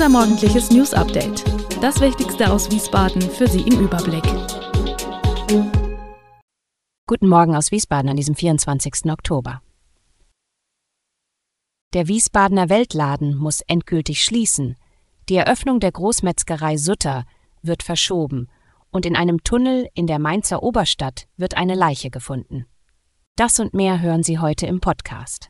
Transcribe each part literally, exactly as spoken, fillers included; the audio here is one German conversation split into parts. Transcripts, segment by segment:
Unser morgendliches News-Update. Das Wichtigste aus Wiesbaden für Sie im Überblick. Guten Morgen aus Wiesbaden an diesem vierundzwanzigsten Oktober. Der Wiesbadener Weltladen muss endgültig schließen. Die Eröffnung der Großmetzgerei Sutter wird verschoben und in einem Tunnel in der Mainzer Oberstadt wird eine Leiche gefunden. Das und mehr hören Sie heute im Podcast.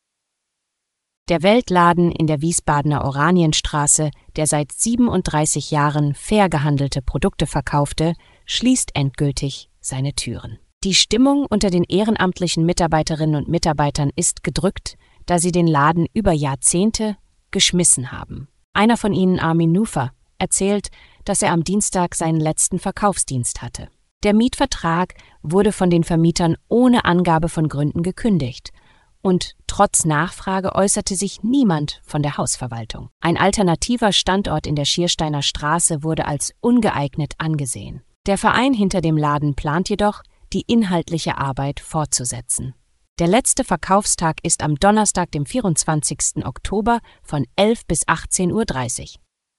Der Weltladen in der Wiesbadener Oranienstraße, der seit siebenunddreißig Jahren fair gehandelte Produkte verkaufte, schließt endgültig seine Türen. Die Stimmung unter den ehrenamtlichen Mitarbeiterinnen und Mitarbeitern ist gedrückt, da sie den Laden über Jahrzehnte geschmissen haben. Einer von ihnen, Armin Nufer, erzählt, dass er am Dienstag seinen letzten Verkaufsdienst hatte. Der Mietvertrag wurde von den Vermietern ohne Angabe von Gründen gekündigt. Und trotz Nachfrage äußerte sich niemand von der Hausverwaltung. Ein alternativer Standort in der Schiersteiner Straße wurde als ungeeignet angesehen. Der Verein hinter dem Laden plant jedoch, die inhaltliche Arbeit fortzusetzen. Der letzte Verkaufstag ist am Donnerstag, dem vierundzwanzigsten Oktober von elf bis achtzehn Uhr dreißig.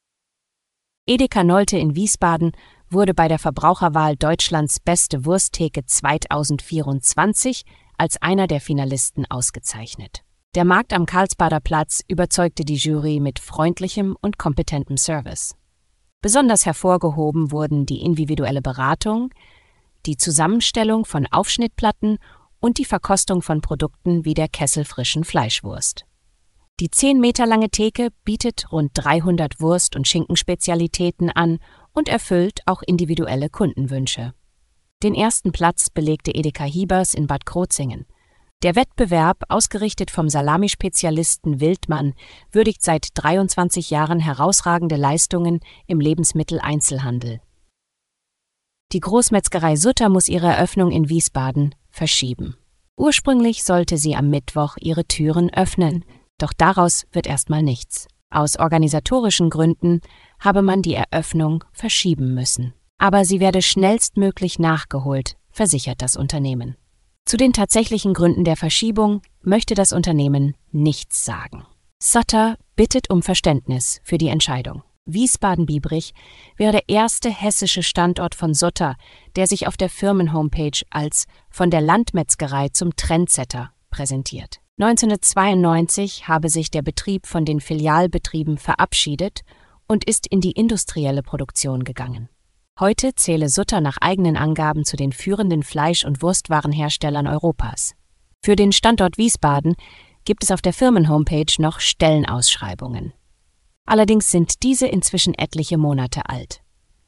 Edeka Nolte in Wiesbaden wurde bei der Verbraucherwahl Deutschlands beste Wursttheke zweitausendvierundzwanzig als einer der Finalisten ausgezeichnet. Der Markt am Karlsbader Platz überzeugte die Jury mit freundlichem und kompetentem Service. Besonders hervorgehoben wurden die individuelle Beratung, die Zusammenstellung von Aufschnittplatten und die Verkostung von Produkten wie der kesselfrischen Fleischwurst. Die zehn Meter lange Theke bietet rund dreihundert Wurst- und Schinkenspezialitäten an und erfüllt auch individuelle Kundenwünsche. Den ersten Platz belegte Edeka Hiebers in Bad Krozingen. Der Wettbewerb, ausgerichtet vom Salamispezialisten Wildmann, würdigt seit dreiundzwanzig Jahren herausragende Leistungen im Lebensmitteleinzelhandel. Die Großmetzgerei Sutter muss ihre Eröffnung in Wiesbaden verschieben. Ursprünglich sollte sie am Mittwoch ihre Türen öffnen, doch daraus wird erstmal nichts. Aus organisatorischen Gründen habe man die Eröffnung verschieben müssen. Aber sie werde schnellstmöglich nachgeholt, versichert das Unternehmen. Zu den tatsächlichen Gründen der Verschiebung möchte das Unternehmen nichts sagen. Sutter bittet um Verständnis für die Entscheidung. Wiesbaden-Biebrich wäre der erste hessische Standort von Sutter, der sich auf der Firmenhomepage als von der Landmetzgerei zum Trendsetter präsentiert. neunzehnhundertzweiundneunzig habe sich der Betrieb von den Filialbetrieben verabschiedet und ist in die industrielle Produktion gegangen. Heute zähle Sutter nach eigenen Angaben zu den führenden Fleisch- und Wurstwarenherstellern Europas. Für den Standort Wiesbaden gibt es auf der Firmenhomepage noch Stellenausschreibungen. Allerdings sind diese inzwischen etliche Monate alt.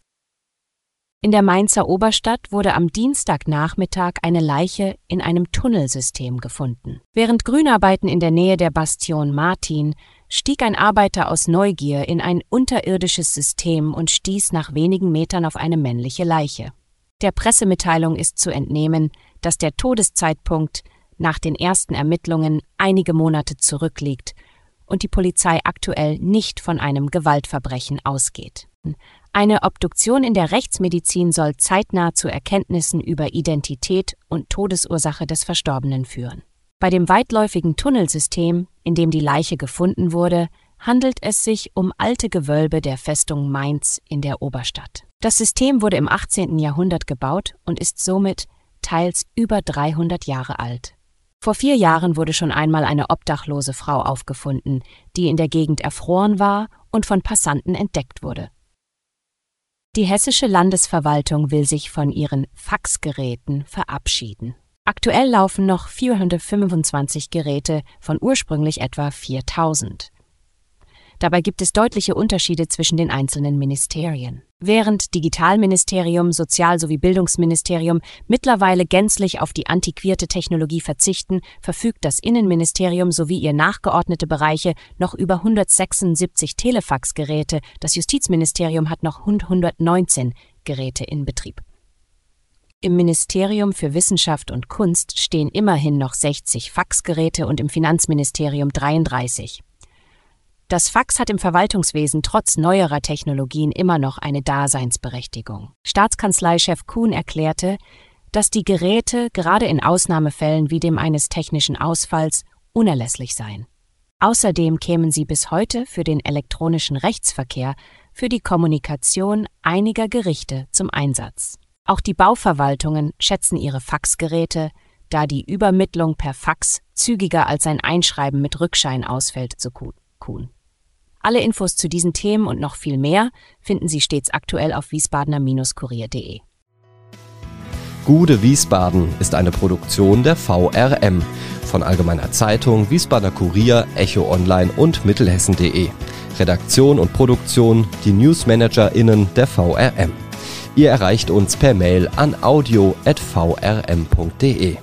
In der Mainzer Oberstadt wurde am Dienstagnachmittag eine Leiche in einem Tunnelsystem gefunden. Während Grünarbeiten in der Nähe der Bastion Martin stieg ein Arbeiter aus Neugier in ein unterirdisches System und stieß nach wenigen Metern auf eine männliche Leiche. Der Pressemitteilung ist zu entnehmen, dass der Todeszeitpunkt nach den ersten Ermittlungen einige Monate zurückliegt und die Polizei aktuell nicht von einem Gewaltverbrechen ausgeht. Eine Obduktion in der Rechtsmedizin soll zeitnah zu Erkenntnissen über Identität und Todesursache des Verstorbenen führen. Bei dem weitläufigen Tunnelsystem, in dem die Leiche gefunden wurde, handelt es sich um alte Gewölbe der Festung Mainz in der Oberstadt. Das System wurde im achtzehnten Jahrhundert gebaut und ist somit teils über dreihundert Jahre alt. Vor vier Jahren wurde schon einmal eine obdachlose Frau aufgefunden, die in der Gegend erfroren war und von Passanten entdeckt wurde. Die hessische Landesverwaltung will sich von ihren Faxgeräten verabschieden. Aktuell laufen noch vierhundertfünfundzwanzig Geräte von ursprünglich etwa viertausend. Dabei gibt es deutliche Unterschiede zwischen den einzelnen Ministerien. Während Digitalministerium, Sozial- sowie Bildungsministerium mittlerweile gänzlich auf die antiquierte Technologie verzichten, verfügt das Innenministerium sowie ihr nachgeordnete Bereiche noch über hundertsechsundsiebzig Telefaxgeräte. Das Justizministerium hat noch hundertneunzehn Geräte in Betrieb. Im Ministerium für Wissenschaft und Kunst stehen immerhin noch sechzig Faxgeräte und im Finanzministerium dreiunddreißig. Das Fax hat im Verwaltungswesen trotz neuerer Technologien immer noch eine Daseinsberechtigung. Staatskanzleichef Kuhn erklärte, dass die Geräte gerade in Ausnahmefällen wie dem eines technischen Ausfalls unerlässlich seien. Außerdem kämen sie bis heute für den elektronischen Rechtsverkehr für die Kommunikation einiger Gerichte zum Einsatz. Auch die Bauverwaltungen schätzen ihre Faxgeräte, da die Übermittlung per Fax zügiger als ein Einschreiben mit Rückschein ausfällt, zu Kuhn. Alle Infos zu diesen Themen und noch viel mehr finden Sie stets aktuell auf wiesbadener Kurier punkt de. Gude Wiesbaden ist eine Produktion der V R M von Allgemeiner Zeitung, Wiesbadener Kurier, Echo Online und Mittelhessen punkt de. Redaktion und Produktion die NewsmanagerInnen der V R M. Ihr erreicht uns per Mail an audio at v r m punkt de.